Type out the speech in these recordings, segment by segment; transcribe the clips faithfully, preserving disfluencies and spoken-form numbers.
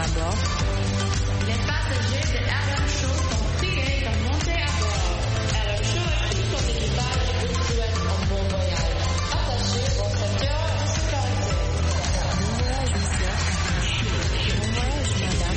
à bord. Les passagers de R M Show sont priés de monter à bord. R M Show et tout son équipage vous souhaitent un bon voyage. Attachez vos ceintures de sécurité. Bon voyage, monsieur. Bon voyage, madame.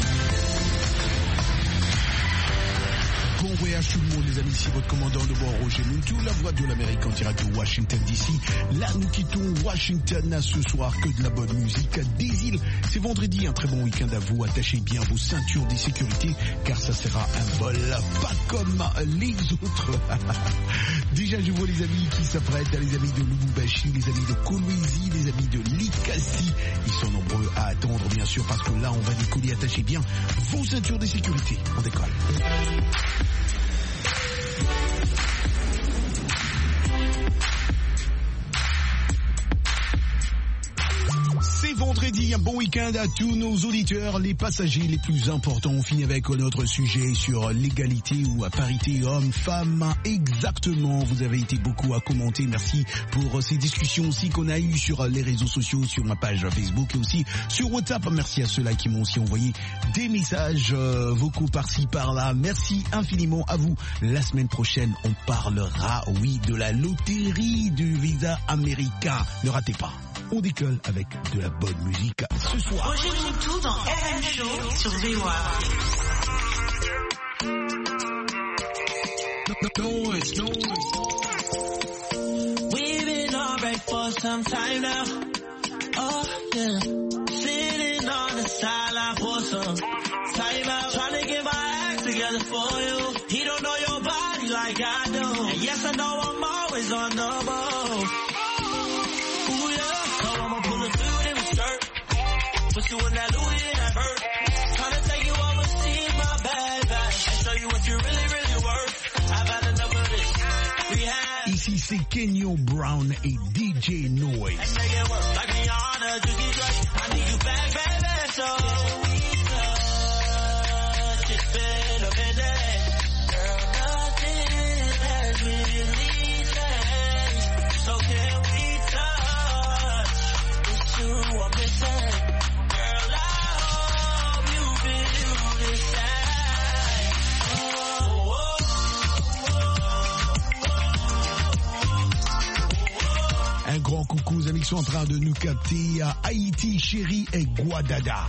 Bon voyage tout le monde les amis, ici votre commandant de bord Roger Muntou, la voix de l'Amérique en direct de Washington D C. Là nous quittons Washington à ce soir, que de la bonne musique des îles. C'est vendredi, un très bon week-end à vous, attachez bien vos ceintures de sécurité car ça sera un vol pas comme les autres. Déjà je vois les amis qui s'apprêtent, les amis de Lubumbashi, les amis de Kolwezi, les amis de Likasi. Ils sont nombreux à attendre bien sûr parce que là on va décoller, attachez bien vos ceintures de sécurité. On décolle. C'est vendredi, un bon week-end à tous nos auditeurs, les passagers les plus importants. On finit avec notre sujet sur l'égalité ou à parité homme-femme. Exactement, vous avez été beaucoup à commenter. Merci pour ces discussions aussi qu'on a eues sur les réseaux sociaux, sur ma page Facebook et aussi sur WhatsApp. Merci à ceux-là qui m'ont aussi envoyé des messages euh, vocaux par-ci par-là. Merci infiniment à vous. La semaine prochaine, on parlera, oui, de la loterie du visa américain. Ne ratez pas. On décolle avec de la bonne musique ce soir. Roger Muntou dans R M Show sur V O A. Noise, noise. We've been alright for some time now. Oh yeah, sitting on the sideline for some time out, trying to get my act together for you. He don't know your body like I do, and yes I know I'm always on the ball. Put you in that Louis and that hurt. Tryna take you overseas, my bad, bad. And show you what you really, really worth. I've had enough of this. Rehab. Ici c'est Kenyon Brown et D J Noise. And make it work like Rihanna, Juicy J. I need you back, baby, so we touch. It's been a minute. Girl, nothing has really changed. So can we touch? It's you I'm missing. Un grand coucou aux amis qui sont en train de nous capter à Haïti, Chéri et Guadada.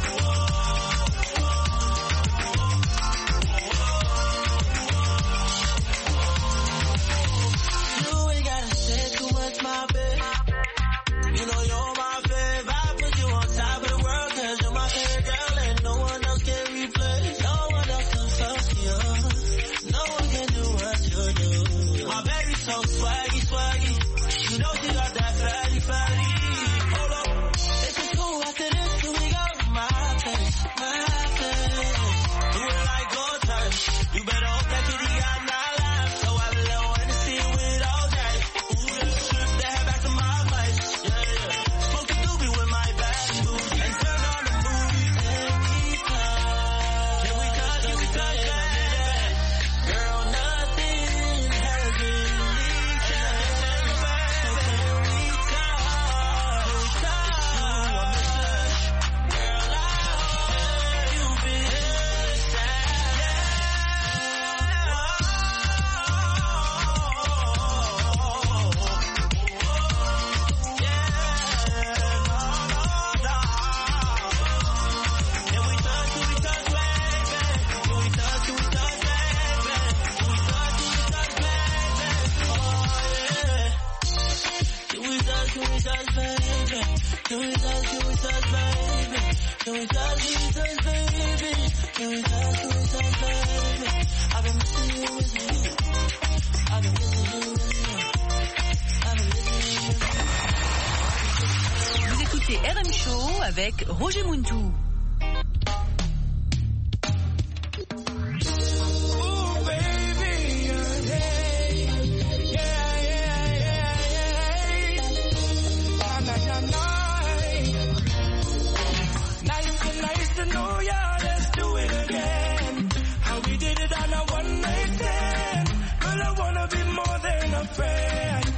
Vous écoutez R M Show avec Roger Muntou.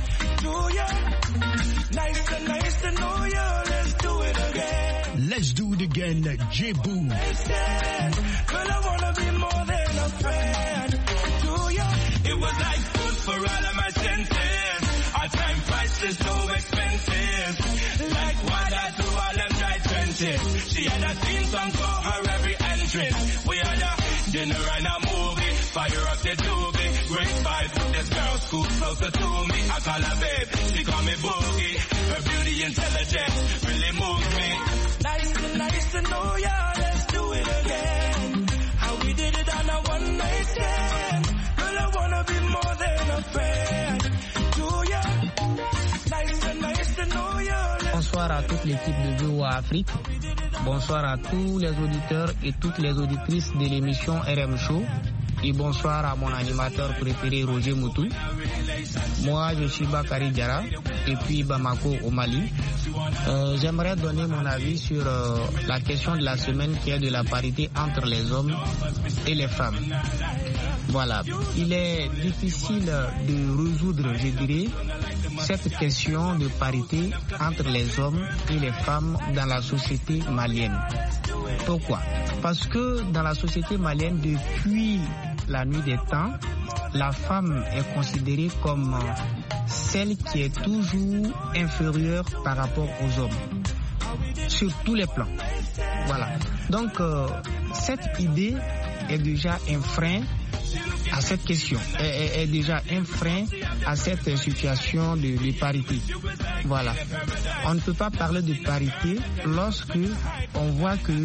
Let's do it again, J-Boo. Girl, I wanna be more than a friend to you. It was like food for all of my senses. Our time prices so expensive. Like water to all them dry trenches. She had a theme song for her every entrance. We had a dinner and a movie. Fire up the doobie. Great vibe. This girl scoop closer to me. I call her babe. She call me Boogie. Her beauty intelligence really moves me. Nice to nice to know ya. Let's do it again. How we did it on a one night stand. Girl, I wanna be more than a friend to ya. Nice to nice to know ya. Bonsoir à toute l'équipe de V O A Afrique. Bonsoir à tous les auditeurs et toutes les auditrices de l'émission R M Show. Et bonsoir à mon animateur préféré Roger Moutou. Moi je suis Bakari Diarra depuis Bamako au Mali. Euh, j'aimerais donner mon avis sur euh, la question de la semaine qui est de la parité entre les hommes et les femmes. Voilà, il est difficile de résoudre, je dirais, cette question de parité entre les hommes et les femmes dans la société malienne. Pourquoi? Parce que dans la société malienne, depuis la nuit des temps, la femme est considérée comme celle qui est toujours inférieure par rapport aux hommes, sur tous les plans. Voilà. Donc, euh, cette idée est déjà un frein à cette question, est, est déjà un frein à cette situation de, de parité. Voilà. On ne peut pas parler de parité lorsque on voit que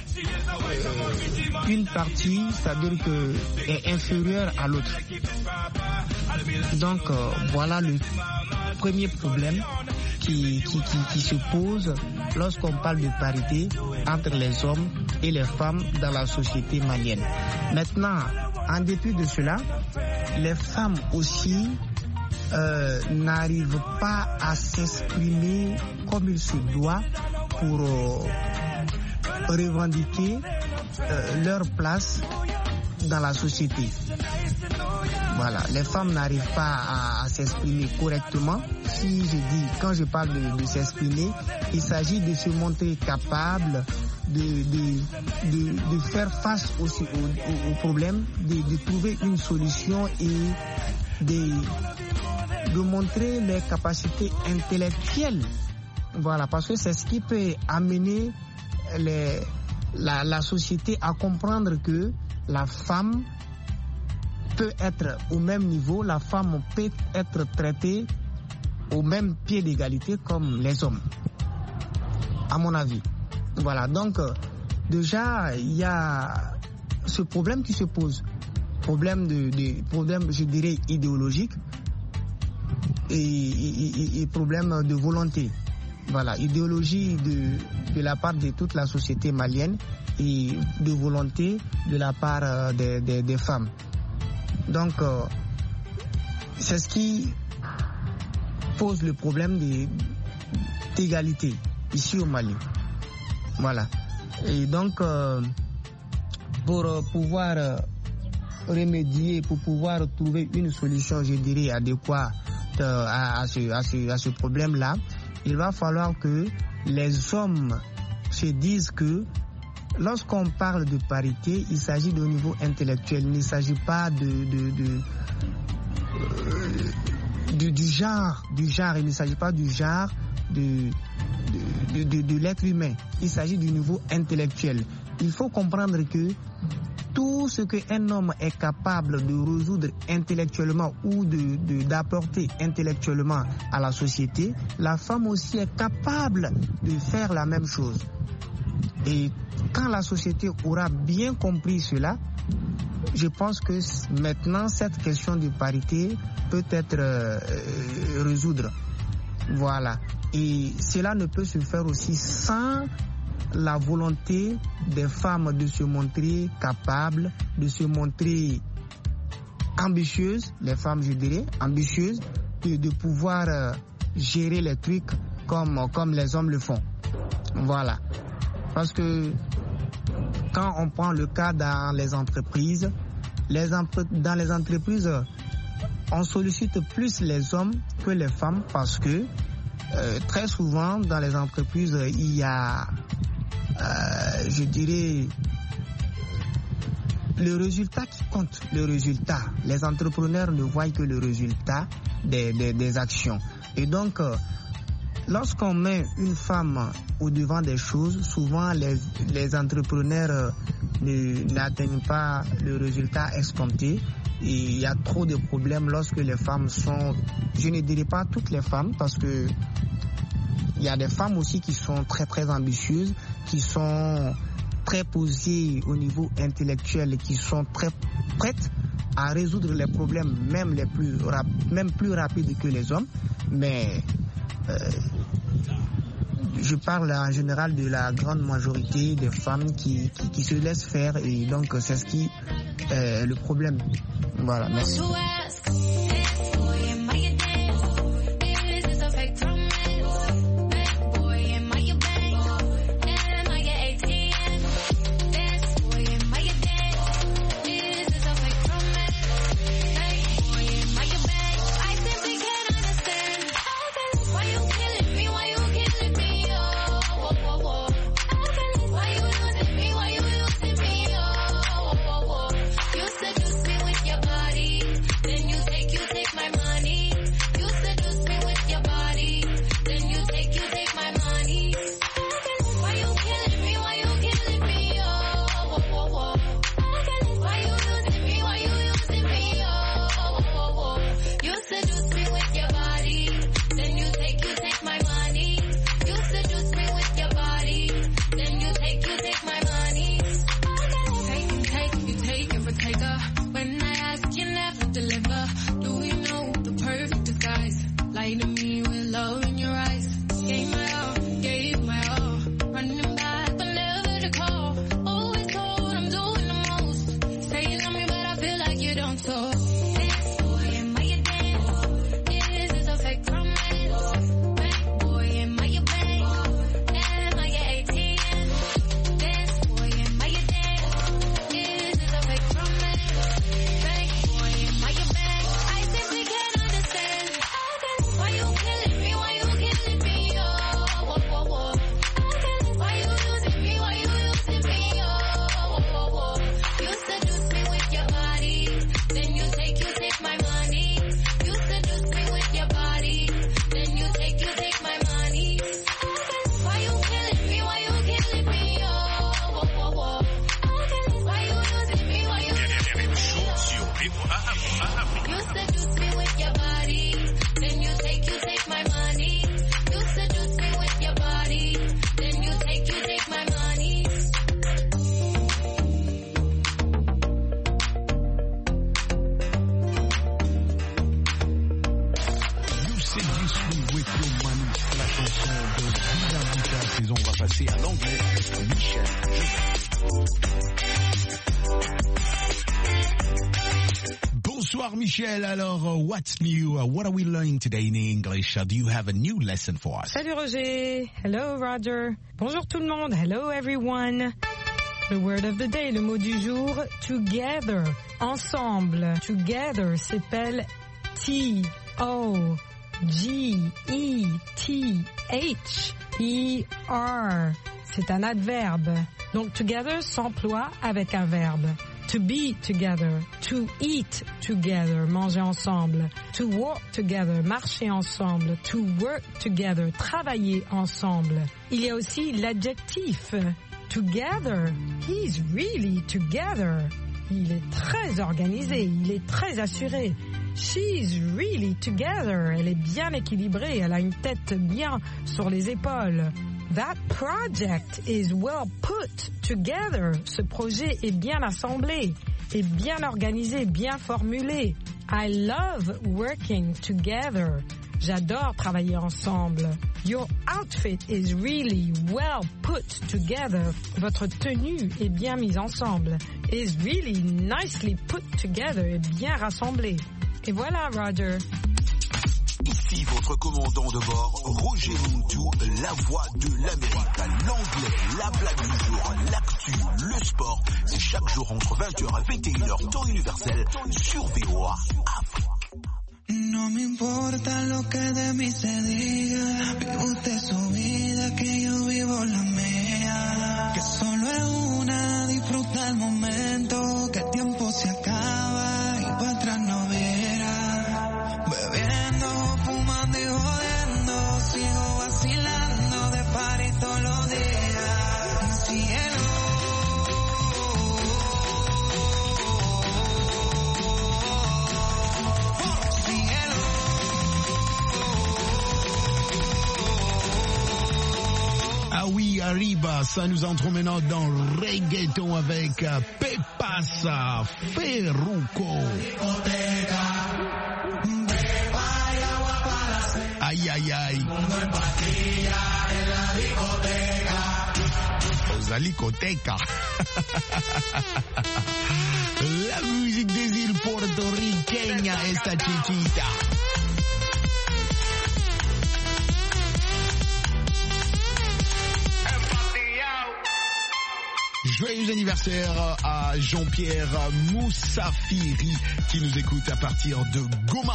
euh, une partie, c'est-à-dire que est inférieure à l'autre. Donc euh, voilà le premier problème qui, qui, qui, qui se pose lorsqu'on parle de parité entre les hommes et les femmes dans la société malienne. Maintenant, en dépit de cela, les femmes aussi euh, n'arrivent pas à s'exprimer comme il se doit pour euh, revendiquer euh, leur place dans la société. Voilà, les femmes n'arrivent pas à, à s'exprimer correctement. Si je dis, quand je parle de, de s'exprimer, il s'agit de se montrer capable de, de, de, de faire face aussi aux au, au problèmes, de, de trouver une solution et de, de montrer les capacités intellectuelles. Voilà, parce que c'est ce qui peut amener les, la, la société à comprendre que la femme peut être au même niveau, la femme peut être traitée au même pied d'égalité comme les hommes, à mon avis. Voilà, donc euh, déjà il y a ce problème qui se pose, problème de, de problème, je dirais, idéologique et, et, et problème de volonté. Voilà, idéologie de, de la part de toute la société malienne et de volonté de la part euh, des, des, des femmes. Donc, euh, c'est ce qui pose le problème d'égalité ici au Mali. Voilà. Et donc, euh, pour euh, pouvoir euh, remédier, pour pouvoir trouver une solution, je dirais, adéquate euh, à, à ce, à ce, à ce problème-là, il va falloir que les hommes se disent que lorsqu'on parle de parité, il s'agit de niveau intellectuel, il ne s'agit pas de, de, de, euh, de du genre, du genre, il ne s'agit pas du genre de, de, de, de l'être humain, il s'agit du niveau intellectuel. Il faut comprendre que tout ce qu'un homme est capable de résoudre intellectuellement ou de, de, d'apporter intellectuellement à la société, la femme aussi est capable de faire la même chose. Et quand la société aura bien compris cela, je pense que maintenant cette question de parité peut être euh, résoudre. Voilà. Et cela ne peut se faire aussi sans la volonté des femmes de se montrer capables, de se montrer ambitieuses, les femmes je dirais, ambitieuses, de, de pouvoir euh, gérer les trucs comme, comme les hommes le font. Voilà. Parce que quand on prend le cas dans les entreprises, les entre... dans les entreprises, on sollicite plus les hommes que les femmes parce que euh, très souvent dans les entreprises, il y a euh, je dirais, le résultat qui compte, le résultat. Les entrepreneurs ne voient que le résultat des, des, des actions. Et donc, euh, lorsqu'on met une femme au devant des choses, souvent les, les entrepreneurs euh, ne, n'atteignent pas le résultat escompté. Et il y a trop de problèmes lorsque les femmes sont, je ne dirais pas toutes les femmes, parce que il y a des femmes aussi qui sont très très ambitieuses, qui sont très posées au niveau intellectuel et qui sont très prêtes à résoudre les problèmes même les plus rap- même plus rapides que les hommes. Mais euh, je parle en général de la grande majorité des femmes qui, qui, qui se laissent faire, et donc c'est ce qui est le problème. Voilà, merci. Michel, alors, uh, what's new? Uh, what are we learning today in English? Uh, do you have a new lesson for us? Salut Roger. Hello Roger. Bonjour tout le monde. Hello everyone. The word of the day, le mot du jour, together. Ensemble. Together s'appelle T O G E T H E R. C'est un adverbe. Donc together s'emploie avec un verbe. To be together, to eat together, manger ensemble, to walk together, marcher ensemble, to work together, travailler ensemble. Il y a aussi l'adjectif together. He's really together. Il est très organisé, il est très assuré. She's really together. Elle est bien équilibrée, elle a une tête bien sur les épaules. That project is well put together. Ce projet est bien assemblé, est bien organisé, bien formulé. I love working together. J'adore travailler ensemble. Your outfit is really well put together. Votre tenue est bien mise ensemble. Is really nicely put together. Est bien rassemblée. Et voilà, Roger. Ici votre commandant de bord, Roger Muntu, la voix de l'Amérique. L'anglais, la blague du jour, l'actu, le sport. C'est chaque jour entre vingt heures et vingt et une heures, temps universel, sur V O A Afrique. No me importa lo que de mí se diga, vive usted su vida, que yo vivo la mía, que solo es una, disfruta el momento, que el tiempo se acaba y para atrás no verá, bebiendo, fumando y jodiendo, sigo vacilando de party todos los días, cielo. Ah oui, arriba, ça nous entre maintenant dans reggaeton avec euh, Pepasa, Ferruco. Aïe, aïe, aïe. La discoteca. La musique des îles portoricaines, esta chiquita. Joyeux anniversaire à Jean-Pierre Moussafiri qui nous écoute à partir de Goma.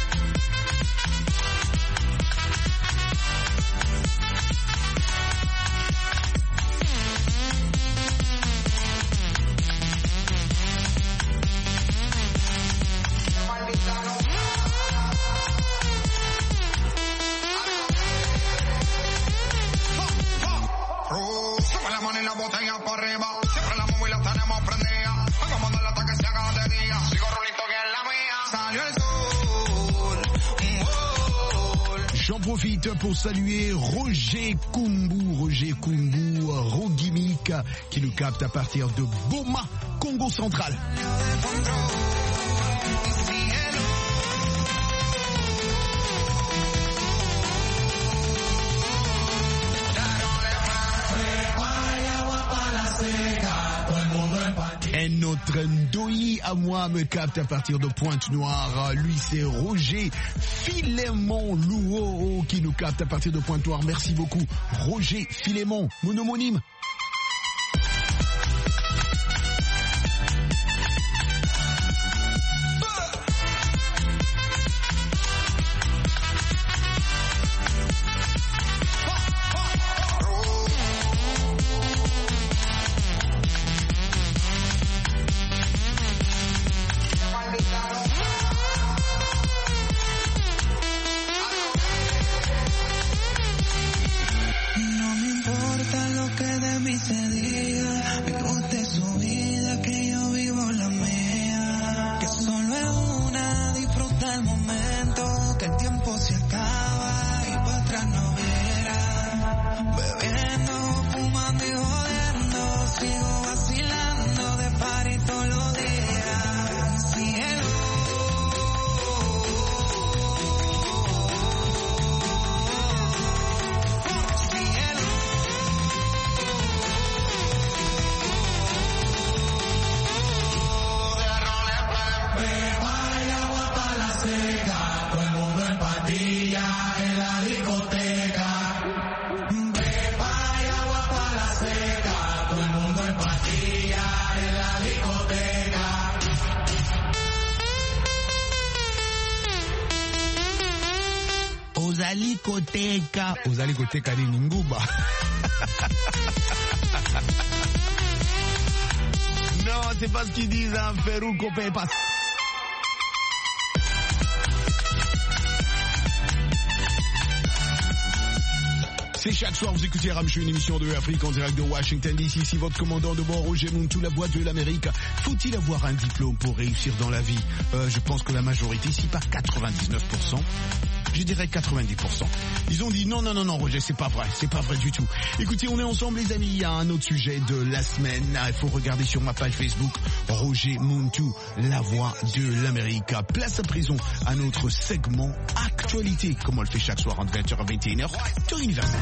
J'en profite pour saluer Roger Kumbu, Roger Kumbu, Rogimic, qui nous capte à partir de Boma, Congo central. Et notre Ndoi à moi me capte à partir de Pointe-Noire. Lui, c'est Roger Philémon Louo qui nous capte à partir de Pointe-Noire. Merci beaucoup, Roger Philémon, mon homonyme. Ozalikoteca, Ozalikoteca de Ninguba. Non, c'est pas ce qu'ils disent, hein, Ferruco Pepas. C'est chaque soir, vous écoutez Ramchou, une émission de Afrique en direct de Washington D C. Ici votre commandant de bord, Roger Muntu, la voix de l'Amérique. Faut-il avoir un diplôme pour réussir dans la vie? euh, Je pense que la majorité, si pas quatre-vingt-dix-neuf pour cent, je dirais quatre-vingt-dix pour cent. Ils ont dit non, non, non, non, Roger, c'est pas vrai, c'est pas vrai du tout. Écoutez, on est ensemble, les amis. Il y a un autre sujet de la semaine. Il faut regarder sur ma page Facebook, Roger Muntu, la voix de l'Amérique. Place à présent à notre segment actualité, comme on le fait chaque soir entre vingt heures et vingt et une heures, sur Universel.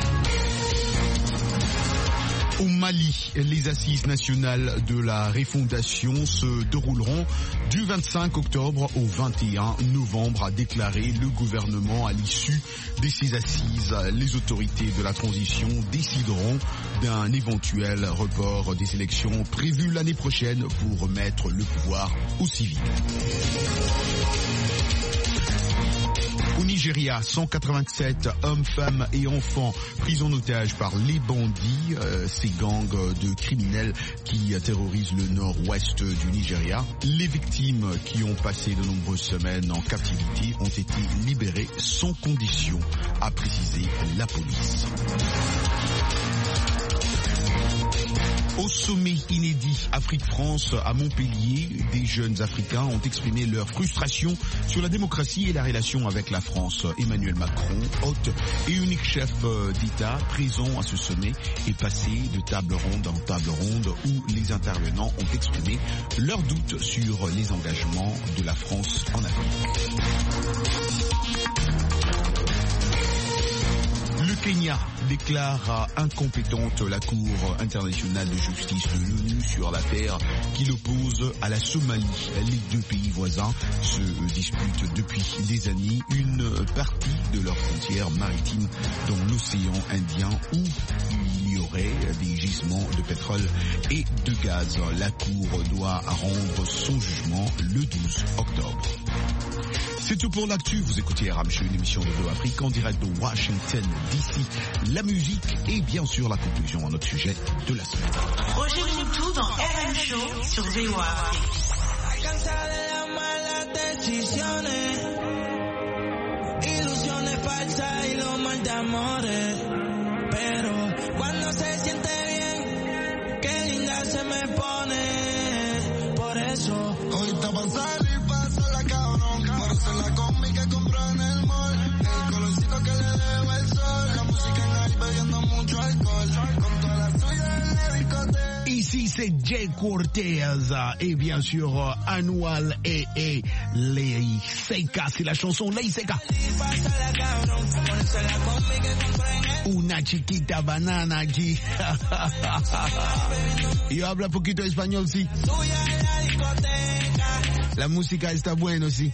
Au Mali, les assises nationales de la refondation se dérouleront du vingt-cinq octobre au vingt et un novembre, a déclaré le gouvernement. À l'issue de ces assises, les autorités de la transition décideront d'un éventuel report des élections prévues l'année prochaine pour remettre le pouvoir aux civils. Nigeria, cent quatre-vingt-sept hommes, femmes et enfants pris en otage par les bandits, euh, ces gangs de criminels qui terrorisent le nord-ouest du Nigeria. Les victimes qui ont passé de nombreuses semaines en captivité ont été libérées sans condition, a précisé la police. Au sommet inédit Afrique-France à Montpellier, des jeunes Africains ont exprimé leur frustration sur la démocratie et la relation avec la France. Emmanuel Macron, hôte et unique chef d'État présent à ce sommet, est passé de table ronde en table ronde où les intervenants ont exprimé leurs doutes sur les engagements de la France en Afrique. Le Kenya déclare incompétente la Cour internationale de justice de l'ONU sur l'affaire qui l'oppose à la Somalie. Les deux pays voisins se disputent depuis des années une partie de leur frontière maritime dans l'océan Indien où il y aurait des gisements de pétrole et de gaz. La Cour doit rendre son jugement le douze octobre. C'est tout pour l'actu. Vous écoutez R M Show, une émission de Bleu Afrique en direct de Washington D C. La musique et bien sûr la conclusion à notre sujet de la semaine. Roger Moutou dans R M Show sur V O A. Ilusiones falsas y lo mal de amores, pero cuando se siente bien, qué linda se me pone. Por eso hoy está pa' salir, pásala cabrón, por ser la combi que compró en el mall, el colorcito que le debo el sol, la música en ahí bebiendo mucho alcohol, con toda la suya en la discoteca. Ici c'est Jay Cortez et bien sûr Anual et, et Lei Seca, c'est la chanson Lei Seca. Una chiquita banana aquí. Yo hablo un poquito español, sí. La música está buena, sí.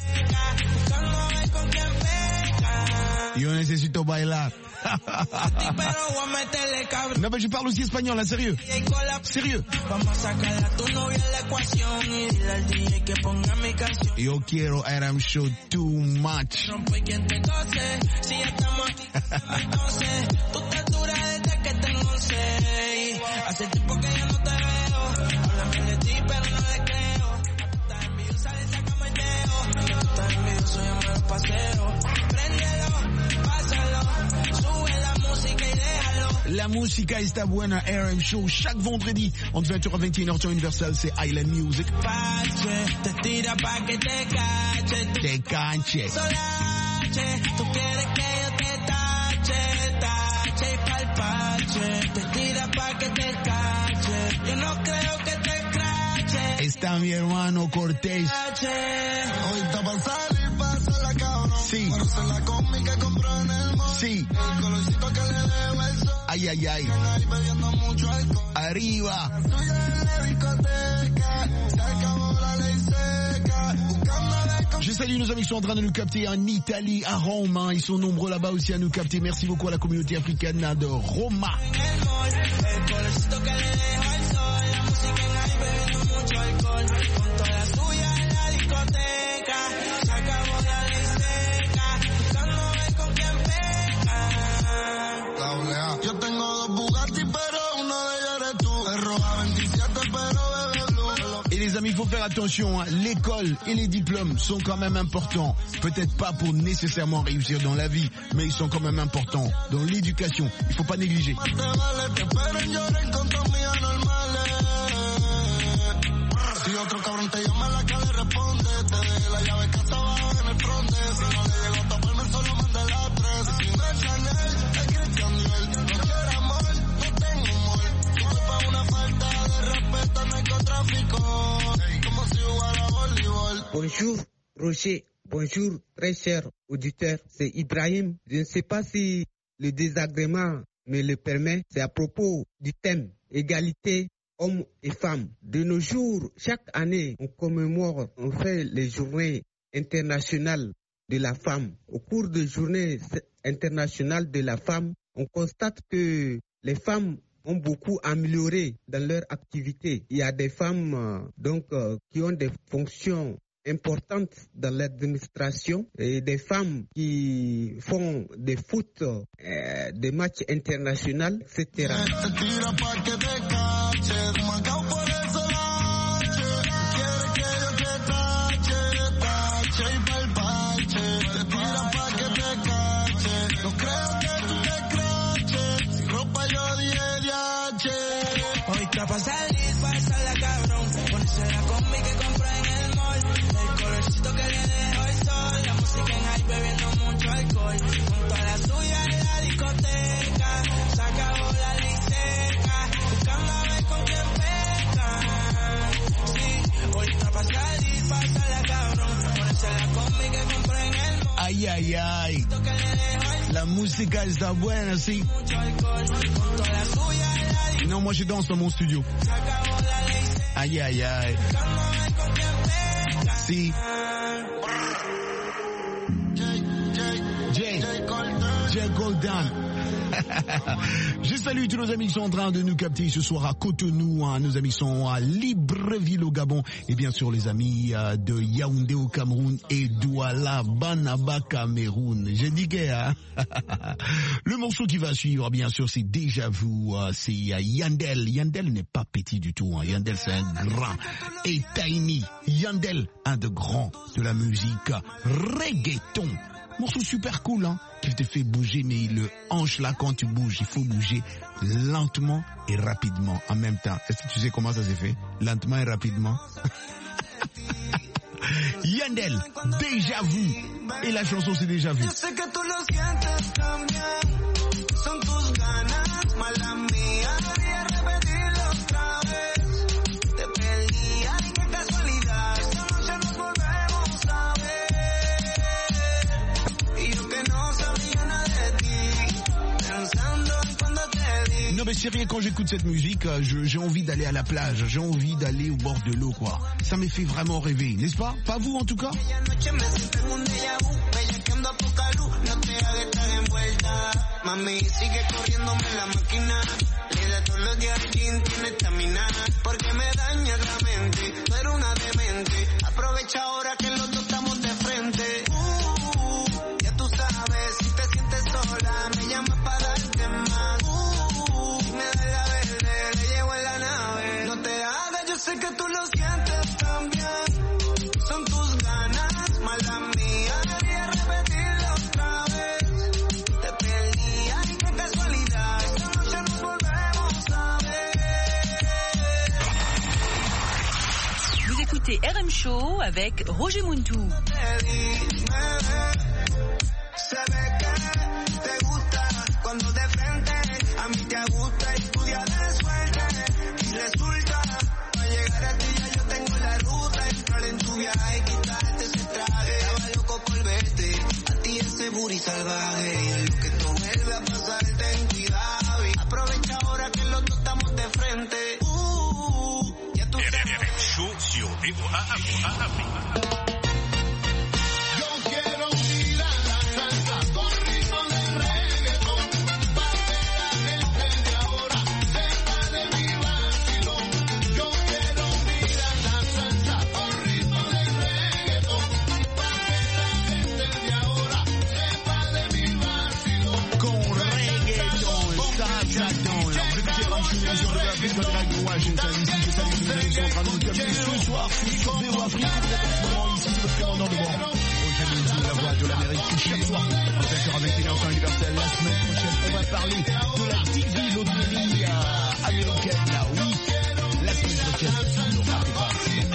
Yo necesito bailar. Non mais je parle aussi espagnol, là, sérieux. Sérieux. Yo quiero R M Show too much. Hace tiempo que yo no te veo, háblame de ti pero no le creo. Estás envidiosa de sacarme el dedo, tú estás envidioso yo me lo paseo. Préndelo, pásalo, sube la música y déjalo. La música está buena, R M Show chaque vendredi entre vingt heures à vingt et une heures temps universel, c'est Island Music. Pache, te tira pa' que te cache. Te canche. Solache, tú quieres que yo te tache, tache y palpache. Te tira pa' que te cache. Yo no creo que te crache. Está mi hermano Cortés. Hoy está pa' salir, pasa la cabrón. Sí. Por ser la combi que compró en el mall. Sí. El colorcito que le debo el sol. Ay, ay, ay. Ahí bebiendo mucho alcohol. Arriba. La suya en la discoteca. Se acabó la ley seca. Buscando de con... Je salue nos amis qui sont en train de nous capter en Italie, à Rome. Hein. Ils sont nombreux là-bas aussi à nous capter. Merci beaucoup à la communauté africaine de Roma. el mall. El colorcito que le dejo el sol. La música en ahí bebiendo mucho alcohol. Con toda la suya en la discoteca. Se acabó la ley seca. Buscando ver con quién peca. Yo tengo dos Bugatti, pero uno de ellos eres tú. Es roja veintisiete, pero bebe blue. Et les amis, il faut faire attention. Hein. L'école et les diplômes sont quand même importants. Peut-être pas pour nécessairement réussir dans la vie, mais ils sont quand même importants. Dans l'éducation, il faut pas négliger. Te vale, te esperen, lloren con tus amigas normales. Si otro cabrón te llama, la que le responde. Te dejé la llave que estaba en el fronte. Si no le llegó a taparme, solo mande las tres. Si no es Chanel, es Christian Dior. No quiero amor, no tengo humor. Tu culpa es una falta de respeto al narcotráfico. Como si jugara voleibol. Bonjour, Roger. Bonjour, très cher auditeur. C'est Ibrahim. Je ne sais pas si le désagrément me le permet. C'est à propos du thème égalité hommes et femmes. De nos jours, chaque année, on commémore, on fait les journées internationales de la femme. Au cours des journées internationales de la femme, on constate que les femmes ont beaucoup amélioré dans leur activité. Il y a des femmes euh, donc euh, qui ont des fonctions importantes dans l'administration et des femmes qui font des foot, euh, des matchs internationaux, et cetera. Pa' salir, pasarla cabrón, ponerse la combi que compré en el mall, el colorcito que le dejo el sol, la música en high bebiendo mucho alcohol, junto a la suya en la discoteca, se acabó la ley seca, buscando a ver con quién peca, sí, ahorita pa' salir, pasarla cabrón, ponerse la combi que compré en el mall. Aïe, aïe, aïe. La música está buena, sí. Non, moi je danse dans mon studio. Aïe, aïe, aïe. Si. Jay. Jay Golden. Je salue tous nos amis qui sont en train de nous capter ce soir à Cotonou, hein. Nos amis sont à Libreville au Gabon et bien sûr les amis euh, de Yaoundé au Cameroun et Douala, Banaba, Cameroun. J'ai dit que hein. Le morceau qui va suivre, bien sûr, c'est Déjà Vu, euh, c'est euh, Yandel. Yandel n'est pas petit du tout, hein. Yandel c'est un grand et tiny. Yandel, un de grands de la musique reggaeton. Morceau super cool, hein, qui te fait bouger, mais le hanche là, quand tu bouges, il faut bouger lentement et rapidement en même temps. Est-ce que tu sais comment ça s'est fait? Lentement et rapidement. Yandel, Déjà Vu. Et la chanson, c'est Déjà Vu. Non mais sérieux, quand j'écoute cette musique, je, j'ai envie d'aller à la plage, j'ai envie d'aller au bord de l'eau, quoi. Ça me fait vraiment rêver, n'est-ce pas? Pas vous en tout cas? Mami, sigue corriéndome la máquina. Le da todos los días al gym, tiene estamina. Porque me daña la mente. Tú eres una demente. Aprovecha ahora que los dos estamos de frente. Uh, ya tú sabes, si te sientes sola, me llamas para darte más. Uh, me da la verde, le llevo en la nave. No te hagas, yo sé que tú lo sientes también. Son tus ganas, mala mía. Debería repetirlo otra vez. Te perdí, ay, qué casualidad. Esta noche nos volvemos a ver. Vous écoutez R M Show avec Roger Muntou. Se ve que te gusta cuando de frente a mí te gusta estudiar de suerte y resulta para llegar a ti ya yo tengo la ruta, entrar en tu viaje y quitarte ese traje. Estaba loco por verte, a ti ese booty salvaje y en lo que tú vuelve a pasar ten cuidado y aprovecha ahora que los dos estamos de frente. Uh, ya tú sabes. Show sur V O A Afrique. Washington, ici, je salue tous les amis qui sont en train de nous capter ce soir sur V O A Afrique. En ce moment, ici, votre commandant de bord. Aujourd'hui, la voix de l'Amérique, chaque soir, en vingt heures avec une enfant universelle. La semaine prochaine, on va parler de la T V l'automobile américaine. Là, oui, la semaine prochaine, ne ratez pas.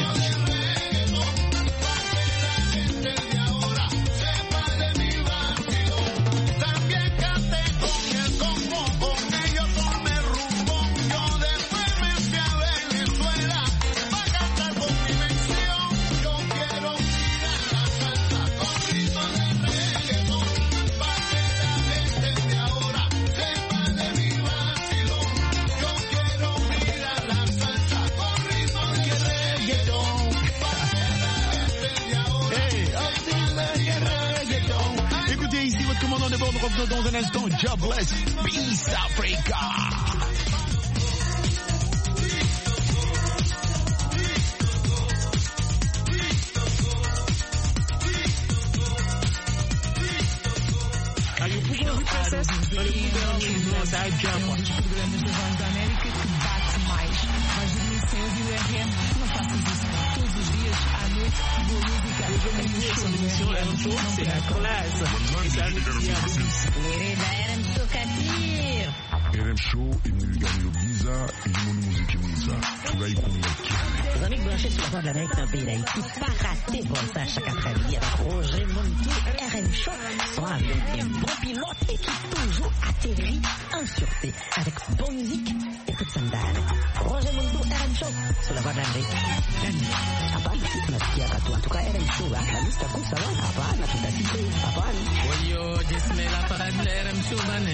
Revenons dans un instant. Jobless, Peace Africa. sucesso para o da Jamba. dos programas da Voz da América que bate mais. Vais dormir sem ouvir o R M, não faças isso. Todos os dias, à noite, boa música. Eu vou ver essa emissão, era um show, c'est la classe. Era um show catir. R M Show est venu gagner le Visa et du monde musique Visa. Tout là, il connaît. Les amis branchés sur la Voix de l'Amérique dans le pays d'Haïti, pas rater pour ça chaque après-midi avec Roger Montou, R M Show, sont avec un bon pilote et qui toujours atterrit en sûreté avec bonne musique et toute sandale. Roger Montou, R M Show, sur la Voix de l'Amérique. La nuit. Apa, nasikia katu. En tout cas, R M Show, la liste comme ça, apa, na tout à cité, apa. Oyo, disme la parade de R M Show, mané.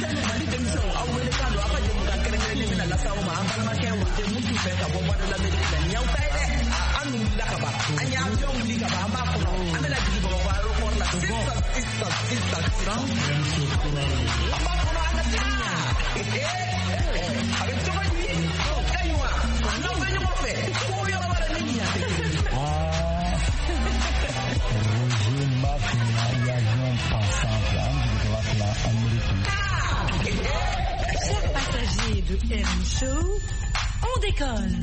Chers passagers de R M Show, on décolle.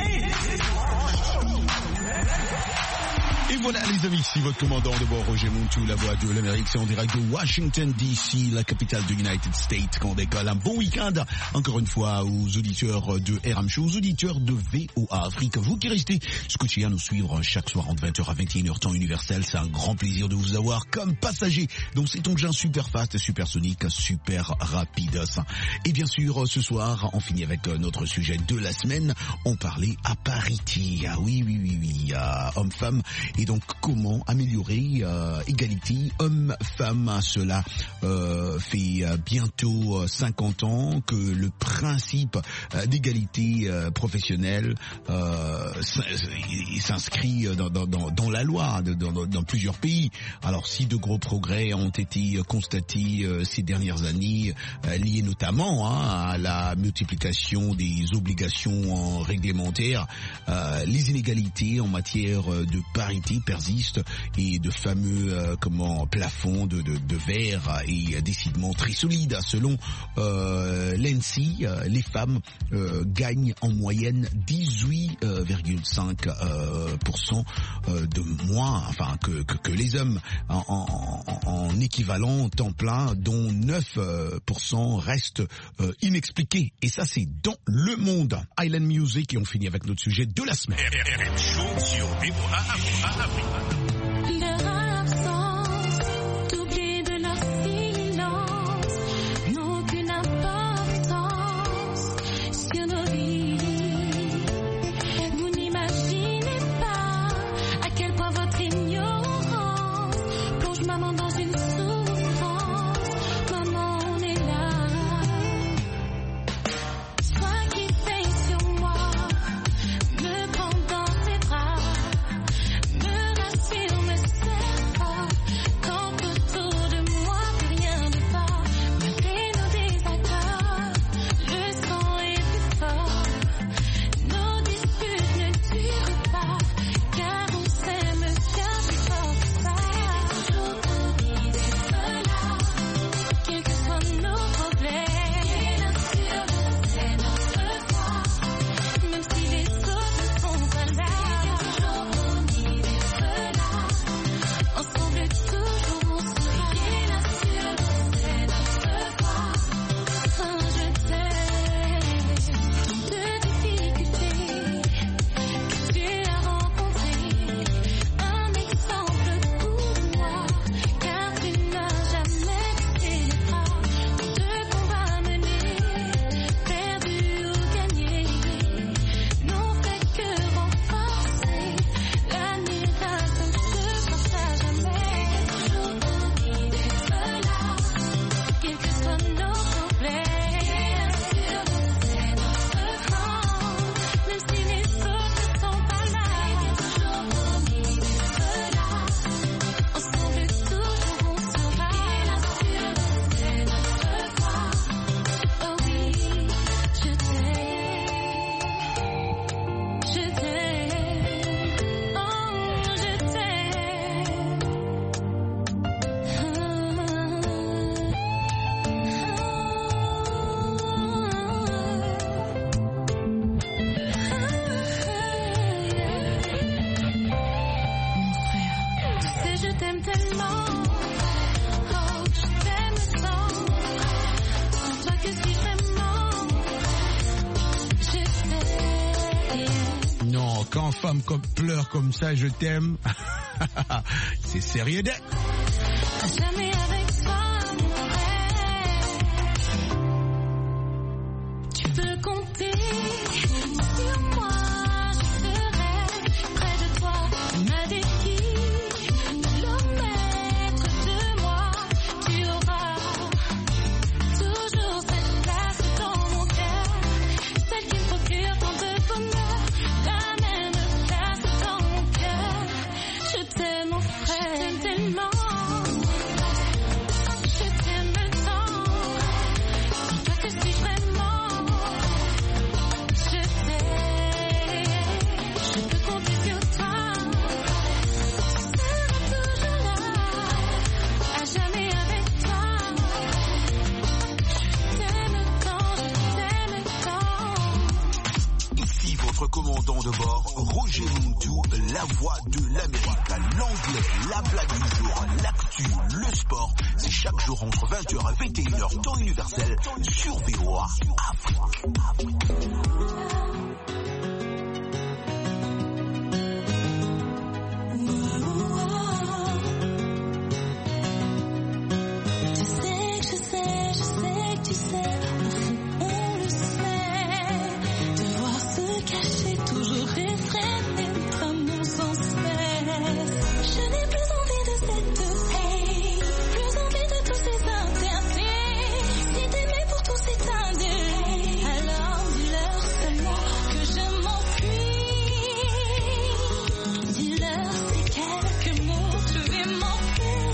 Et voilà les amis, ici votre commandant de bord Roger Montou, la voix de l'Amérique, c'est en direct de Washington D C, la capitale de United States, qu'on décolle. Un bon week-end, encore une fois, aux auditeurs de R M Show, aux auditeurs de V O A Afrique. Vous qui restez scotchés à nous suivre chaque soir entre vingt heures à vingt et une heures temps universel, c'est un grand plaisir de vous avoir comme passager dans cet engin super fast, super sonique, super rapide. Et bien sûr, ce soir, on finit avec notre sujet de la semaine, on parlait à parité. Ah oui, oui, oui, oui, euh, homme-femme. Et donc, comment améliorer euh, égalité homme-femme? Cela euh, fait euh, bientôt cinquante ans que le principe euh, d'égalité euh, professionnelle euh, s'inscrit dans, dans, dans, dans la loi, dans, dans, dans plusieurs pays. Alors, si de gros progrès ont été constatés euh, ces dernières années, euh, liés notamment hein, à la multiplication des obligations réglementaires, euh, les inégalités en matière de parité persiste et de fameux euh, comment plafonds de, de, de verre et décidément très solides. Selon euh, l'A N S I, euh, les femmes euh, gagnent en moyenne dix-huit virgule cinq pour cent euh, de moins enfin que, que, que les hommes en, en, en équivalent temps plein, dont neuf pour cent restent euh, inexpliqués. Et ça, c'est dans le monde. Island Music, et on finit avec notre sujet de la semaine. R M Show sur V O A Afrique. Leur absence, doublée de leur silence, n'ont aucune importance sur nos vies. Vous n'imaginez pas à quel point votre ignorance plonge maman dans une souffrance. Maman, on est là. Sois qui veille sur moi, me prends dans tes bras. Me rassure Quand femme comme, pleure comme ça, je t'aime, c'est sérieux d'être. Jamais avec toi, mon rêve. Tu peux compter sur moi, je serai près de toi. Ma défi, kilomètre de moi, tu auras toujours cette place dans mon cœur, celle qui me procure tant de bonheur, la même place dans mon cœur. Je t'aime, mon frère, je t'aime tellement. Commandant de bord, Roger Montou, la voix de l'Amérique, l'anglais, la blague du jour, l'actu, le sport, c'est chaque jour entre vingt heures et vingt et une heures, temps universel, sur V O A Afrique. Tu sais que je sais, je sais que tu sais, au fond on le sait, devoir se cacher, toujours réfréner notre amour sans cesse. Je n'ai plus envie de cette haine, plus envie de tous ces interdits. Si t'aimais pour tous c'est indé, alors dis-leur seulement que je m'enfuis. Dis-leur ces quelques mots, je vais m'enfuir.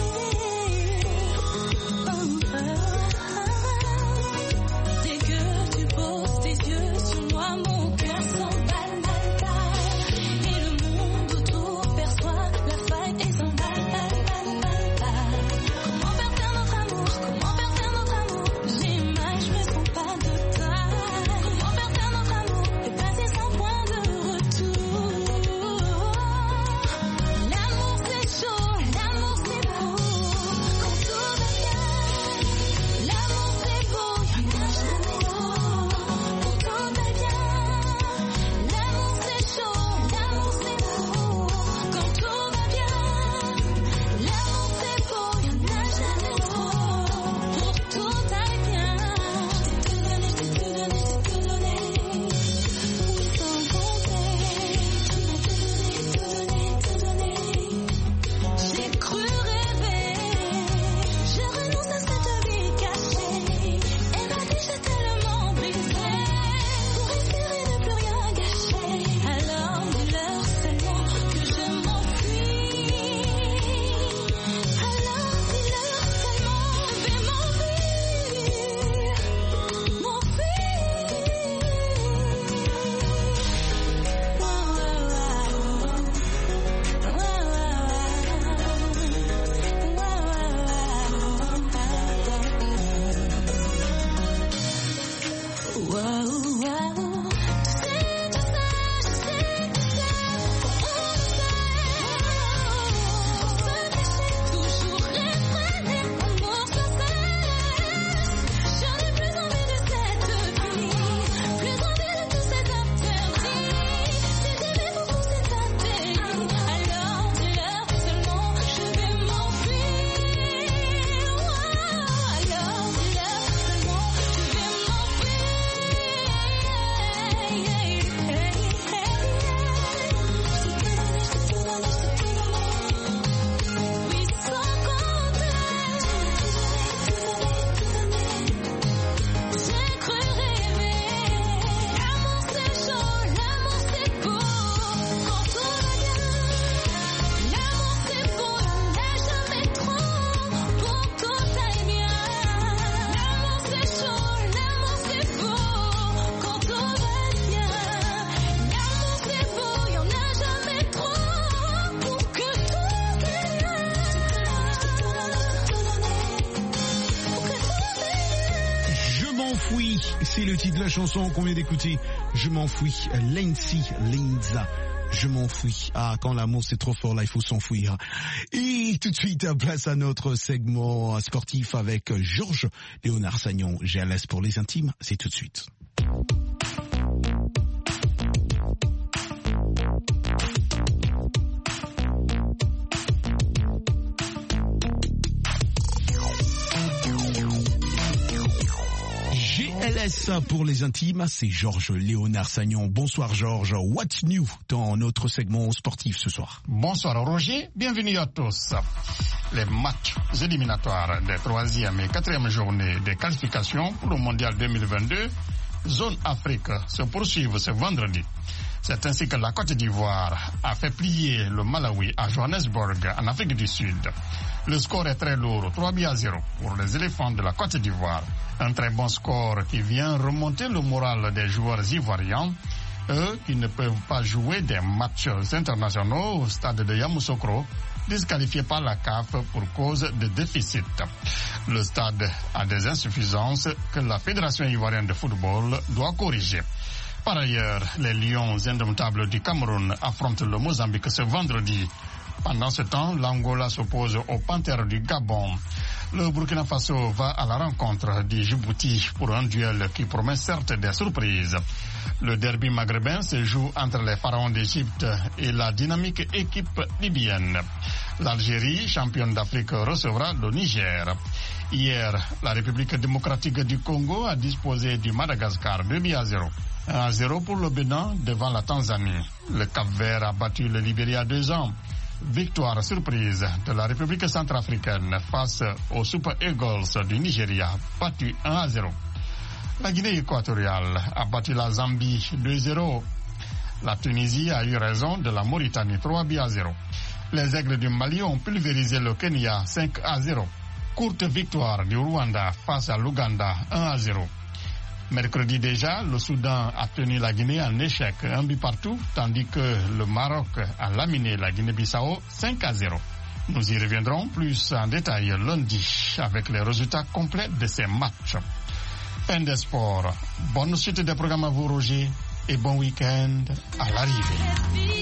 Dès que tu poses tes yeux sur moi, mon cœur s'emballe, balle, balle. Et le monde autour perçoit la faille et s'emballe, balle, balle, balle, balle. Comment faire taire notre amour, comment faire taire notre amour? J'imagine, je me sens pas de taille. Comment faire taire notre amour et passer sans point de retour? L'amour c'est chaud, l'amour c'est beau, quand tout va bien. L'amour c'est beau, y'en a jamais trop, quand tout va bien. L'amour c'est chaud, l'amour c'est beau, quand tout va bien. L'amour c'est beau, y'en a jamais trop, pour tout aille bien. Je t'ai tout donné, je t'ai tout donné, je t'ai tout donné, oui sans compter. Tu m'as tout donné, tout donné, tout donné. J'ai cru rêver, je renonce à cette vie cachée. Et ma vie j'ai tellement brisé, pour espérer ne plus rien gâcher. Alors dis-leur seulement que je m'enfuis. Alors dis-leur seulement je vais m'enfuir. M'enfuir. Waouh, waouh. Tu sais, tu sais, je sais, tu sais, on le sait. Pour se cacher, toujours réfréner, amour sans cesse. J'en ai plus envie de cette vie, plus envie de tous ces interdits. Si t'aimais pour tous ces interdits, alors dis-leur seulement je vais m'enfuir. Alors dis-leur seulement je vais m'enfuir. Oui, sans compter. J'ai cru rêver. L'amour c'est chaud, l'amour c'est beau, quand tout va bien. L'amour c'est beau, y'en a jamais trop, pour tout aille bien. L'amour c'est chaud, l'amour c'est beau, quand tout va bien. L'amour c'est beau, y'en a jamais trop, pour que tout aille bien. Je m'enfuis, c'est le titre de la chanson qu'on vient d'écouter. Je m'enfuis, Lindsay Linza. Je m'enfuis. Ah, quand l'amour c'est trop fort, là il faut s'enfuir. Et tout de suite, place à notre segment sportif avec Georges Léonard Sagnon. G L S pour les intimes, c'est tout de suite. L S pour les intimes, c'est Georges Léonard Sagnon. Bonsoir Georges, what's new dans notre segment sportif ce soir? Bonsoir Roger, bienvenue à tous. Les matchs éliminatoires des troisième et quatrième journées des qualifications pour le mondial deux mille vingt-deux, zone Afrique, se poursuivent ce vendredi. C'est ainsi que la Côte d'Ivoire a fait plier le Malawi à Johannesburg, en Afrique du Sud. Le score est très lourd, trois buts à zéro pour les éléphants de la Côte d'Ivoire. Un très bon score qui vient remonter le moral des joueurs ivoiriens, eux qui ne peuvent pas jouer des matchs internationaux au stade de Yamoussoukro, disqualifiés par la C A F pour cause de déficit. Le stade a des insuffisances que la Fédération ivoirienne de football doit corriger. Par ailleurs, les Lions indomptables du Cameroun affrontent le Mozambique ce vendredi. Pendant ce temps, l'Angola s'oppose aux Panthères du Gabon. Le Burkina Faso va à la rencontre du Djibouti pour un duel qui promet certes des surprises. Le derby maghrébin se joue entre les pharaons d'Égypte et la dynamique équipe libyenne. L'Algérie, championne d'Afrique, recevra le Niger. Hier, la République démocratique du Congo a disposé du Madagascar deux buts à zéro. un à zéro pour le Bénin devant la Tanzanie. Le Cap-Vert a battu le Libéria deux ans. Victoire surprise de la République centrafricaine face aux Super Eagles du Nigeria, battu un à zéro. La Guinée équatoriale a battu la Zambie deux zéro. La Tunisie a eu raison de la Mauritanie trois buts à zéro. Les Aigles du Mali ont pulvérisé le Kenya cinq à zéro. Courte victoire du Rwanda face à l'Ouganda un à zéro. Mercredi déjà, le Soudan a tenu la Guinée en échec, un but partout, tandis que le Maroc a laminé la Guinée-Bissau cinq à zéro. Nous y reviendrons plus en détail lundi avec les résultats complets de ces matchs. Fin des sports. Bonne suite des programmes à vous, Roger, et bon week-end à l'arrivée.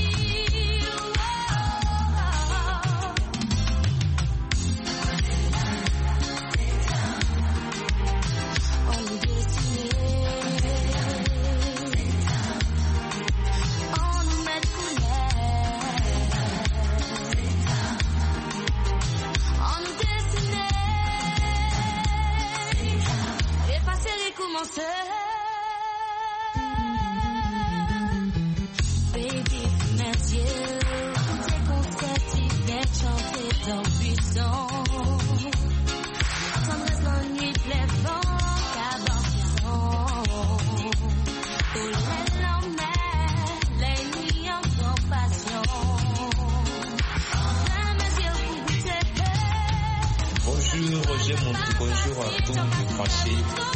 Bonjour à tous les Français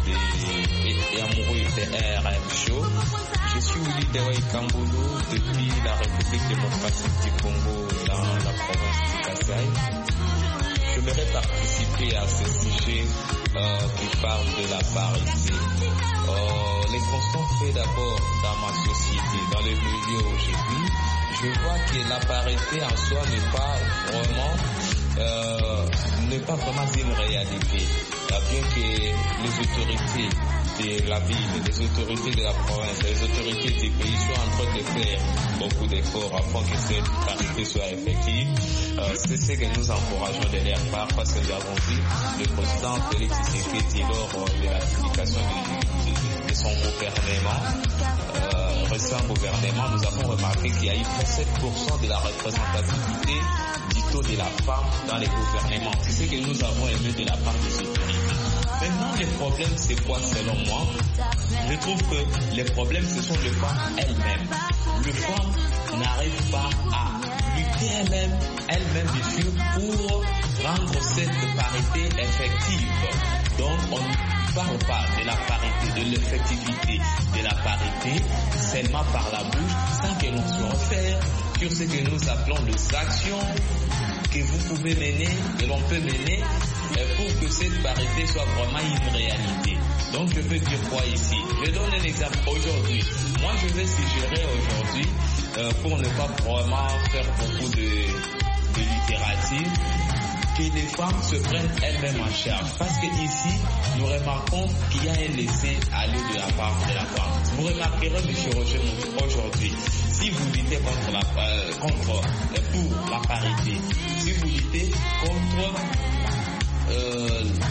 et, et, et amoureux des R M Show. Je suis Willy Dewey Kamboulou depuis la République démocratique du Congo dans la province du Kasaï. J'aimerais participer à ce sujet euh, qui parle de la parité. Euh, les constats faits d'abord dans ma société, dans le milieu aujourd'hui, je vois que la parité en soi n'est pas vraiment euh, n'est pas vraiment une réalité. Bien que les autorités de la ville, les autorités de la province, les autorités du pays soient en train de faire beaucoup d'efforts afin que cette parité soit effective, euh, c'est ce que nous encourageons de leur part parce que nous avons vu le président Félix Tshisekedi lors de la publication de, de, de son gouvernement, euh, récent gouvernement, nous avons remarqué qu'il y a eu trente-sept pour cent de la représentativité du taux de la femme dans les gouvernements. C'est ce que nous avons aimé de la part des autorités. Maintenant, le problème, c'est quoi selon moi? Je trouve que les problèmes, ce sont les femmes elles-mêmes. Les femmes n'arrivent pas à lutter elles-mêmes, elles-mêmes dessus pour rendre cette parité effective. Donc, on ne parle pas de la parité, de l'effectivité de la parité, seulement par la bouche, sans que l'on soit offert sur ce que nous appelons les actions que vous pouvez mener, que l'on peut mener, pour que cette parité soit vraiment une réalité. Donc je peux dire quoi ici? Je donne un exemple aujourd'hui. Moi je vais suggérer aujourd'hui, euh, pour ne pas vraiment faire beaucoup de, de littérature, que les femmes se prennent elles-mêmes en charge. Parce que ici, nous remarquons qu'il y a un laisser-aller de la part de la femme. Vous remarquerez, M. Roger, aujourd'hui, si vous luttez contre la, euh, contre, euh, pour la parité, si vous luttez contre euh,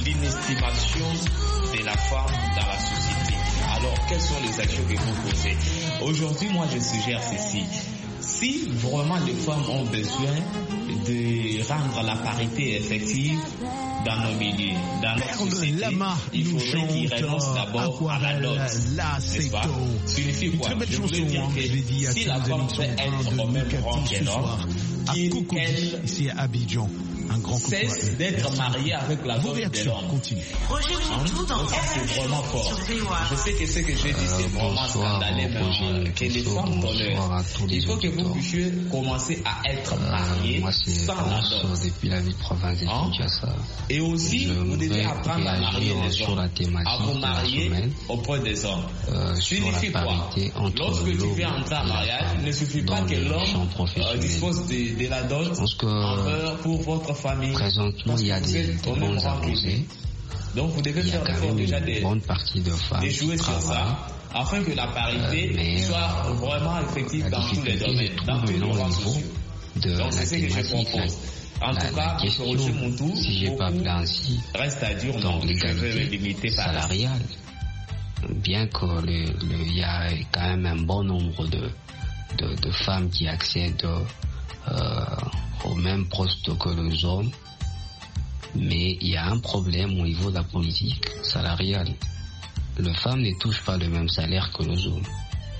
d'inestimation de la femme dans la société. Alors, quelles sont les actions que vous posez? Aujourd'hui, moi, je suggère ceci. Si vraiment les femmes ont besoin de rendre la parité effective dans nos milieux, dans notre société, il faudrait qu'ils renoncent d'abord à la dot, n'est-ce pas? Signifie quoi? Je voulais dire que si la femme peut être au même rang que l'homme, qu'elle ici à Abidjan. Un grand cesse d'être mariée avec la dot de l'homme. Continue. Donc ça c'est vraiment fort. Je sais que ce que je dis c'est vraiment scandaleux, mais que les femmes tolèrent. Il faut que vous puissiez commencer à être mariés sans la dot. Depuis la ville de province de Kinshasa. Et aussi, vous devez apprendre à marier les hommes, à vous marier auprès des hommes. Signifie quoi? Lorsque tu fais entrer en mariage, il ne suffit pas que l'homme dispose de la dot pour votre famille. Présentement, il y a des bons avancées. Donc vous devez faire l'effort déjà de jouer sur ça, afin que la parité euh, soit vraiment effective dans tous les domaines, dans tous les droits sociaux. Donc c'est ce que je propose. En la, tout cas, question, pour mon tour, si j'ai pas appelé ainsi, reste à dire, donc l'égalité salariale. Bien qu'il y a quand même un bon nombre de, de, de femmes qui accèdent euh, au même poste que les hommes, mais il y a un problème au niveau de la politique salariale. Les femmes ne touchent pas le même salaire que les hommes.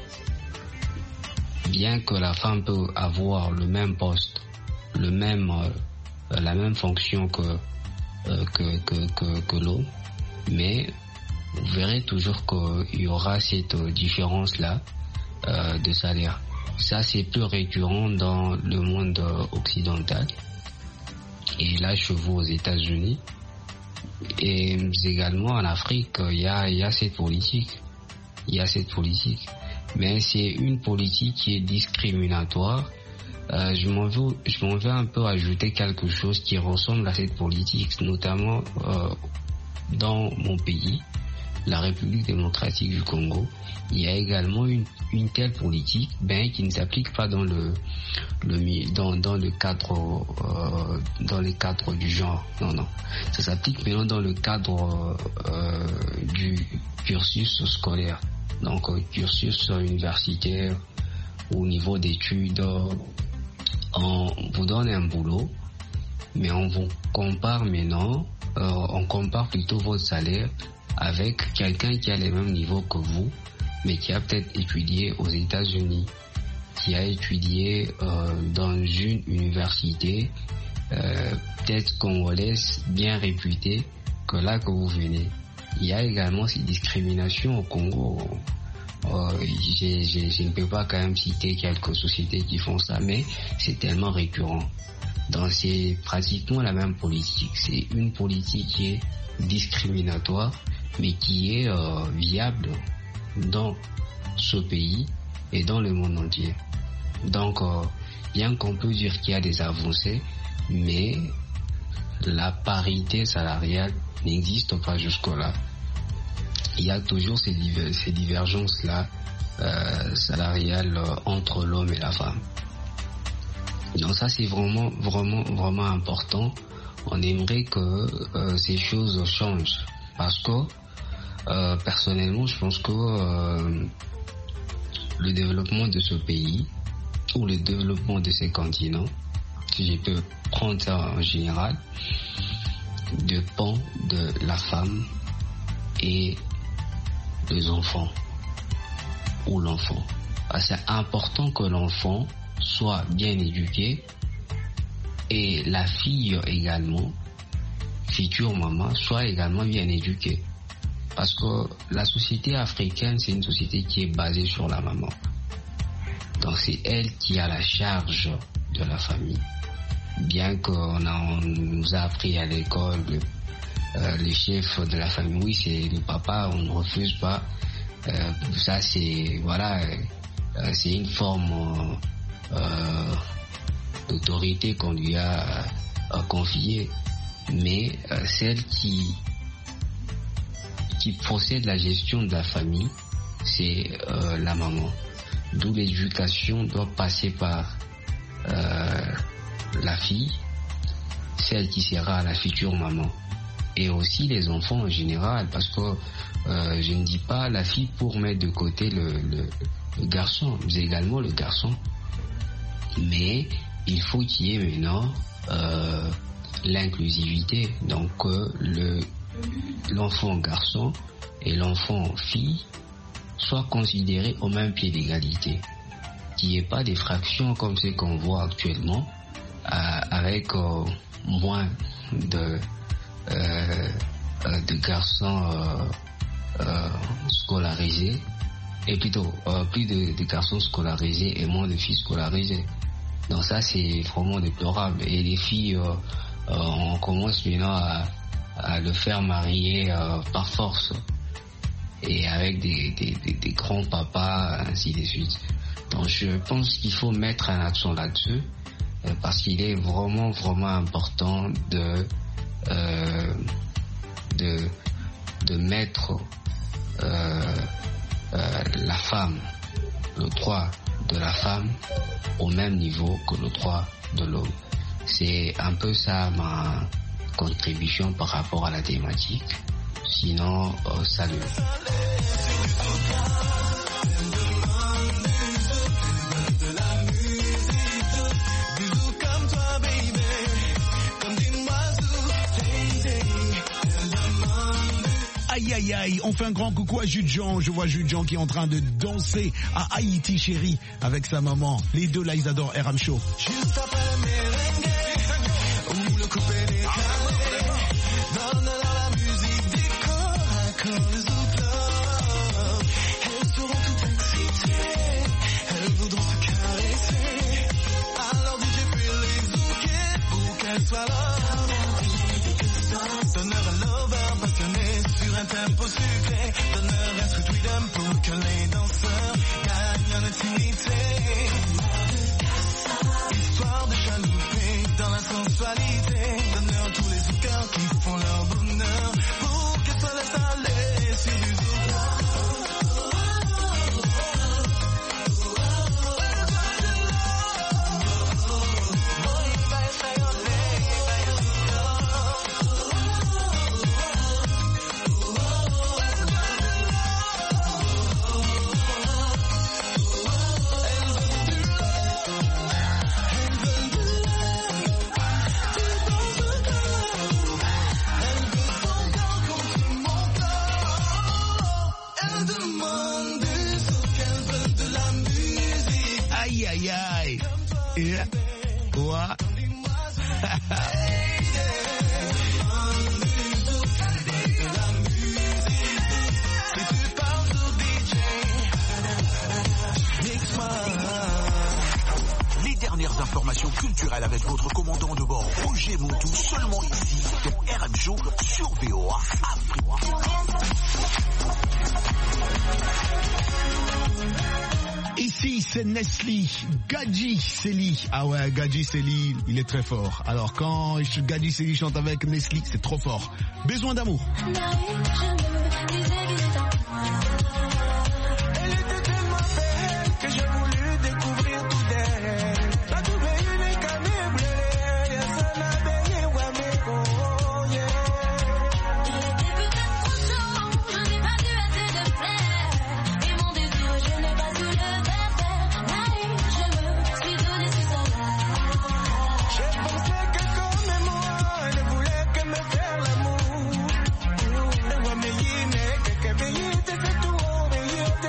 Bien que la femme peut avoir le même poste, le même, euh, la même fonction que, euh, que, que, que, que l'homme, mais vous verrez toujours qu'il y aura cette différence-là euh, de salaire. Ça, c'est plus récurrent dans le monde occidental. Et là, je vois aux États-Unis. Et également en Afrique, il y a, il y a cette politique. Il y a cette politique. Mais c'est une politique qui est discriminatoire. Euh, je m'en veux, je m'en veux un peu ajouter quelque chose qui ressemble à cette politique, notamment euh, dans mon pays, la République démocratique du Congo. Il y a également une, une telle politique, ben, qui ne s'applique pas dans le, le dans, dans le cadre euh, dans les cadres du genre. Non, non. Ça s'applique maintenant dans le cadre euh, du cursus scolaire. Donc euh, cursus universitaire, au niveau d'études, on vous donne un boulot, mais on vous compare maintenant, euh, on compare plutôt votre salaire avec quelqu'un qui a les mêmes niveaux que vous, mais qui a peut-être étudié aux États-Unis, qui a étudié euh, dans une université, euh, peut-être congolaise bien réputée, que là que vous venez. Il y a également ces discriminations au Congo. Euh, j'ai, j'ai, je ne peux pas quand même citer quelques sociétés qui font ça, mais c'est tellement récurrent. Donc c'est pratiquement la même politique. C'est une politique qui est discriminatoire, mais qui est euh, viable dans ce pays et dans le monde entier. Donc, euh, bien qu'on peut dire qu'il y a des avancées, mais la parité salariale n'existe pas jusque-là. Il y a toujours ces, diver- ces divergences-là euh, salariales euh, entre l'homme et la femme. Donc ça, c'est vraiment, vraiment, vraiment important. On aimerait que euh, ces choses changent, parce que euh, personnellement, je pense que euh, le développement de ce pays ou le développement de ces continents, si je peux prendre ça en général, dépend de la femme et des enfants ou l'enfant. C'est important que l'enfant soit bien éduqué et la fille également, future maman, soit également bien éduquée. Parce que la société africaine, c'est une société qui est basée sur la maman. Donc c'est elle qui a la charge de la famille. Bien qu'on a, on nous a appris à l'école, le, euh, les chefs de la famille, oui, c'est le papa, on ne refuse pas. Euh, ça, c'est, voilà, euh, c'est une forme euh, d'autorité qu'on lui a euh, confiée. Mais euh, celle qui qui possède la gestion de la famille, c'est euh, la maman. D'où l'éducation doit passer par euh, la fille, celle qui sera la future maman. et aussi les enfants en général, parce que euh, je ne dis pas la fille pour mettre de côté le, le, le garçon, mais également le garçon. Mais il faut qu'il y ait maintenant euh, l'inclusivité, donc euh, le, l'enfant garçon et l'enfant fille soient considérés au même pied d'égalité, qu'il n'y ait pas des fractions comme ce qu'on voit actuellement, euh, avec euh, moins de, euh, euh, de garçons euh, euh, scolarisés, et plutôt euh, plus de, de garçons scolarisés et moins de filles scolarisées. Donc ça, c'est vraiment déplorable. Et les filles, euh, euh, on commence maintenant à, à le faire marier euh, par force, et avec des, des, des, des grands papas, ainsi de suite. Donc je pense qu'il faut mettre un accent là-dessus, euh, parce qu'il est vraiment, vraiment important de, euh, de, de mettre euh, euh, la femme, le droit de la femme au même niveau que le droit de l'homme. C'est un peu ça ma contribution par rapport à la thématique. Sinon, euh, salut. Aïe aïe aïe, on fait un grand coucou à Jude Jean. Je vois Jude Jean qui est en train de danser à Haïti chérie avec sa maman. Les deux là ils adorent R M Show. Tempo sucré, donneur un sweet rhythm pour que les danseurs gagnent en intimité. Histoire de chalouper dans la sensualité, donneur tous les cœurs qui font leur bonheur pour que ça laisse aller sur du Yeah. What? Les dernières informations culturelles avec votre commandant de bord Roger Moutou, seulement ici dans R M Show sur V O A Afrique. Ici, c'est Nestlé, Gadji Seli. Ah ouais, Gadji Seli, il est très fort. Alors quand Gadji Seli chante avec Nestlé, c'est trop fort. Besoin d'amour. Elle était tellement belle que j'ai voulu découvrir tout d'elle. La trouvé unique à mes blés, et ça n'a baigné ou à mes couilles. Il était peut-être trop chaud, je n'ai pas dû assez de plaire. Et mon désir, je n'ai pas dû le faire. Je me suis donné sur sa main. J'ai pensé que comme moi, elle ne voulait que me faire l'amour. Et moi, mais il n'est que que veillé, c'est tout, veillé.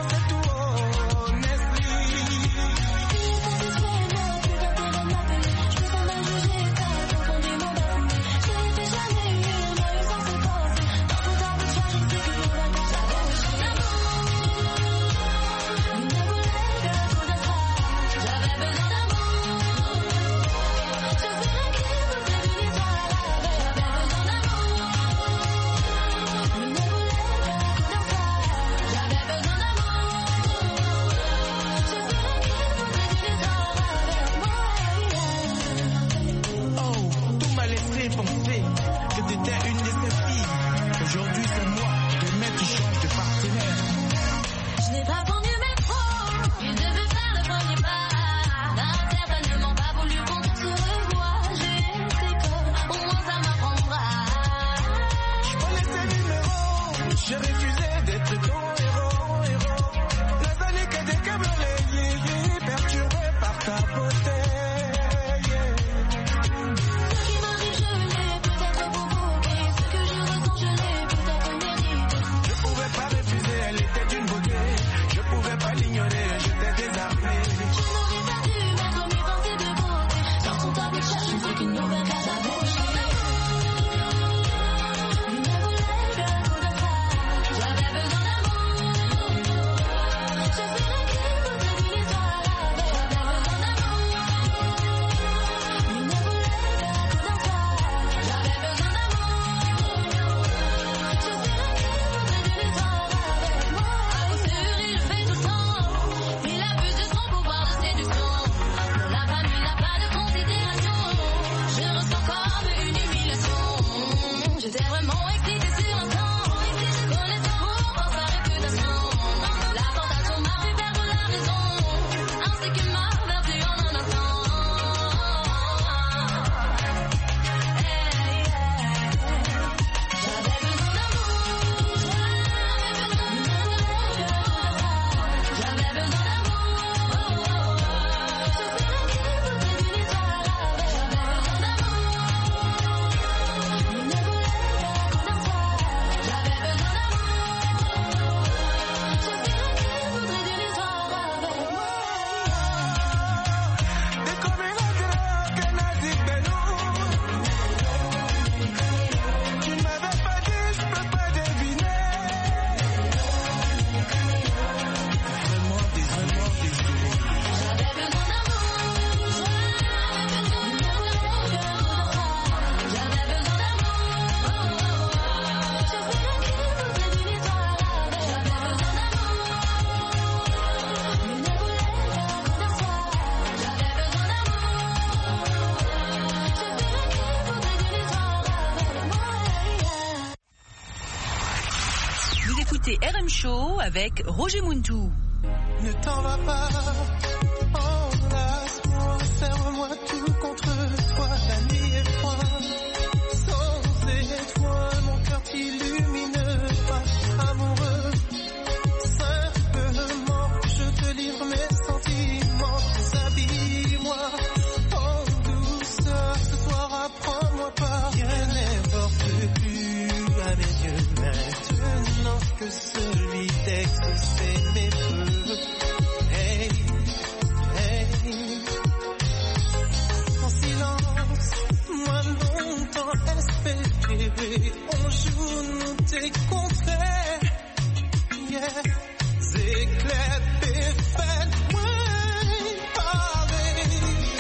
écoutez R M Show avec Roger Muntou. Ne t'en va pas, enlace-moi, serre-moi tout contre toi, la nuit est froide, sans étoiles, mon cœur t'illumine pas, amoureux, simplement, je te livre mes sentiments, déshabille-moi, en douceur, ce soir apprends-moi pas, rien n'importe plus à mes yeux maintenant que celui d'exaucer mes vœux. Hey, hey, en silence, moi longtemps espéré, on joue nous tes contraires, yeah, éclairs défaits, ouais, pareil.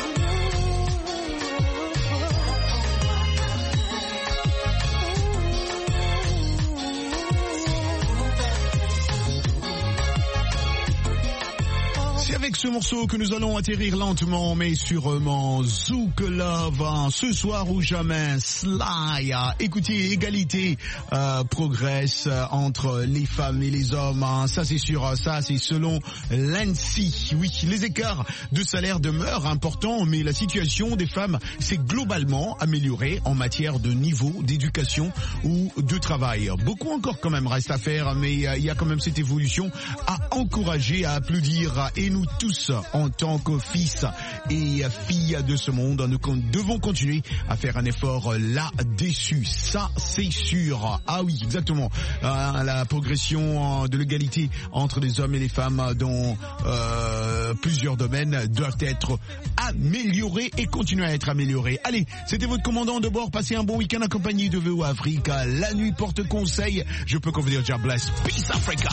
C'est avec ce morceau que nous allons atterrir lentement mais sûrement. Zouk Love, hein, ce soir ou jamais. Sly, hein. Écoutez, égalité euh, progresse euh, entre les femmes et les hommes. Hein. Ça c'est sûr, ça c'est selon l'A N S I. Oui, les écarts de salaire demeurent importants, mais la situation des femmes s'est globalement améliorée en matière de niveau d'éducation ou de travail. Beaucoup encore quand même reste à faire, mais euh, il y a quand même cette évolution à encourager, à applaudir. Et nous tous, en tant que fils et filles de ce monde, nous devons continuer à faire un effort là-dessus. Ça, c'est sûr. Ah oui, exactement. Euh, la progression de l'égalité entre les hommes et les femmes dans euh, plusieurs domaines doivent être améliorés et continuer à être améliorés. Allez, c'était votre commandant de bord. Passez un bon week-end accompagné de V O Afrique. La nuit porte conseil. Je peux qu'on vous dire God bless. Peace Africa.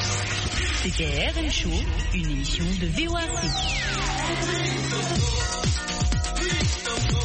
C'était R M Show, une émission de V O Afrique.